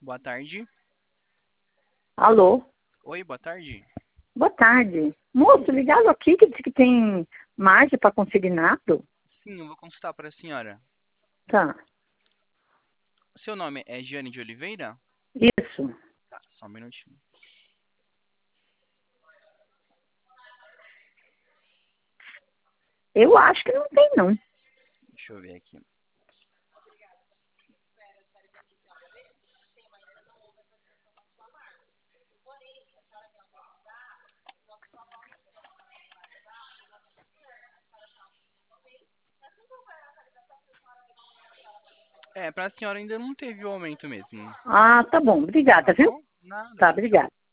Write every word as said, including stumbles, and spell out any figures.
Boa tarde. Alô? Oi, boa tarde. Boa tarde. Moço, ligado aqui que diz que tem margem para consignado? Sim, eu vou consultar para a senhora. Tá. Seu nome é Giane de Oliveira? Isso. Tá, só um minutinho. Eu acho que não tem, não. Deixa eu ver aqui. É, para a senhora ainda não teve o aumento mesmo. Ah, tá bom. Tá Obrigada, viu? bom? Nada, Tá, tchau, tchau. obrigada.